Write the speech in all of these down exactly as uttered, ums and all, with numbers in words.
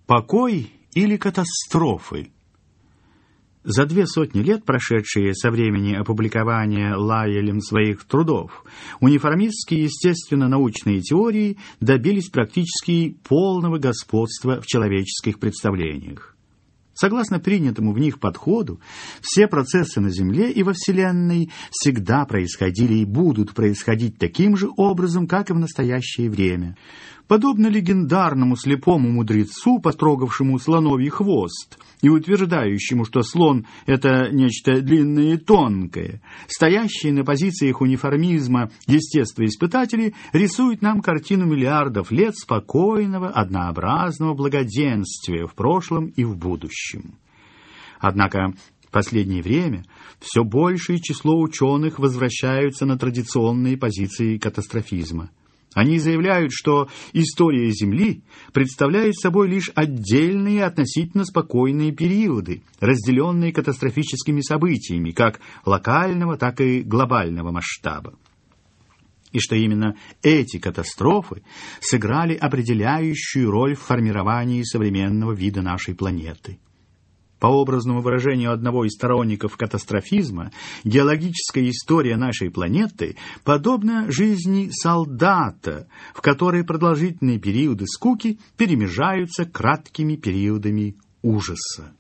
Покой или катастрофы? За две сотни лет, прошедшие со времени опубликования Лайелем своих трудов, униформистские естественно-научные теории добились практически полного господства в человеческих представлениях. Согласно принятому в них подходу, все процессы на Земле и во Вселенной всегда происходили и будут происходить таким же образом, как и в настоящее время. Подобно легендарному слепому мудрецу, потрогавшему слоновий хвост и утверждающему, что слон — это нечто длинное и тонкое, стоящие на позициях униформизма естествоиспытатели рисуют нам картину миллиардов лет спокойного, однообразного благоденствия в прошлом и в будущем. Однако в последнее время все большее число ученых возвращаются на традиционные позиции катастрофизма. Они заявляют, что история Земли представляет собой лишь отдельные относительно спокойные периоды, разделенные катастрофическими событиями, как локального, так и глобального масштаба. И что именно эти катастрофы сыграли определяющую роль в формировании современного вида нашей планеты. По образному выражению одного из сторонников катастрофизма, геологическая история нашей планеты подобна жизни солдата, в которой продолжительные периоды скуки перемежаются краткими периодами ужаса.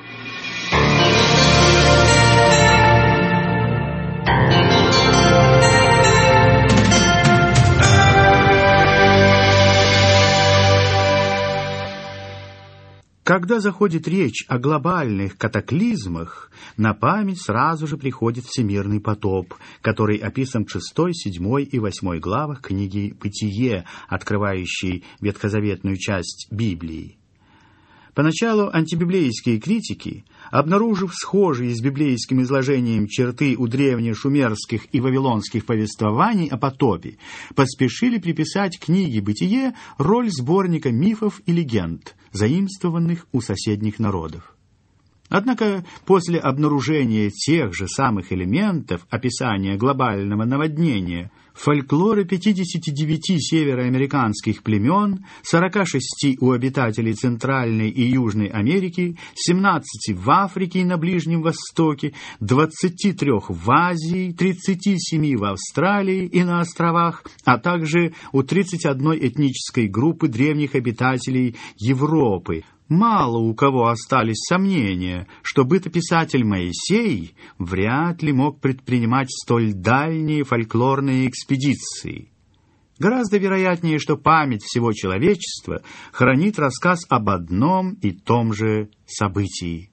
Когда заходит речь о глобальных катаклизмах, на память сразу же приходит всемирный потоп, который описан в шестой, седьмой и восьмой главах книги «Бытие», открывающей ветхозаветную часть Библии. Поначалу антибиблейские критики, обнаружив схожие с библейским изложением черты у древнешумерских и вавилонских повествований о потопе, поспешили приписать книге «Бытие» роль сборника мифов и легенд, заимствованных у соседних народов. Однако после обнаружения тех же самых элементов описания глобального наводнения в фольклоре пятидесяти девяти североамериканских племен, сорока шести у обитателей Центральной и Южной Америки, семнадцати в Африке и на Ближнем Востоке, двадцати трёх в Азии, тридцати семи в Австралии и на островах, а также у тридцати одной этнической группы древних обитателей Европы, мало у кого остались сомнения, что бытописатель Моисей вряд ли мог предпринимать столь дальние фольклорные экспедиции. Гораздо вероятнее, что память всего человечества хранит рассказ об одном и том же событии.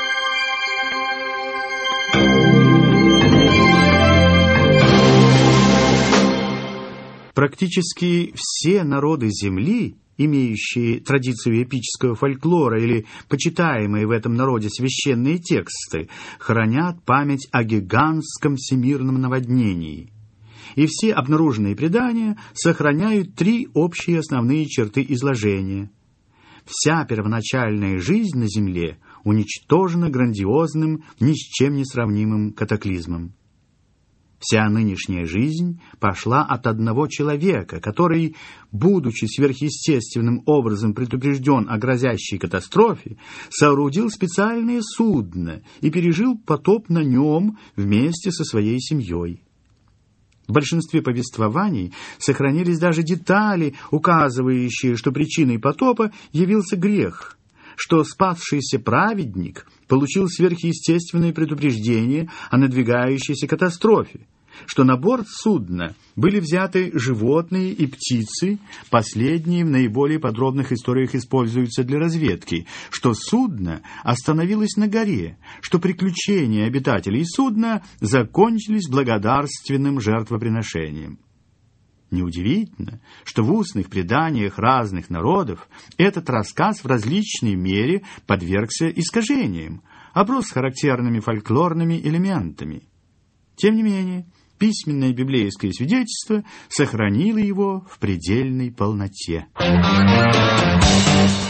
Практически все народы Земли, имеющие традицию эпического фольклора или почитаемые в этом народе священные тексты, хранят память о гигантском всемирном наводнении. И все обнаруженные предания сохраняют три общие основные черты изложения. Вся первоначальная жизнь на Земле уничтожена грандиозным, ни с чем не сравнимым катаклизмом. Вся нынешняя жизнь пошла от одного человека, который, будучи сверхъестественным образом предупрежден о грозящей катастрофе, соорудил специальное судно и пережил потоп на нем вместе со своей семьей. В большинстве повествований сохранились даже детали, указывающие, что причиной потопа явился грех, что спасшийся праведник получил сверхъестественное предупреждение о надвигающейся катастрофе, что на борт судна были взяты животные и птицы, последние в наиболее подробных историях используются для разведки, что судно остановилось на горе, что приключения обитателей судна закончились благодарственным жертвоприношением. Неудивительно, что в устных преданиях разных народов этот рассказ в различной мере подвергся искажениям, оброс характерными фольклорными элементами. Тем не менее, письменное библейское свидетельство сохранило его в предельной полноте.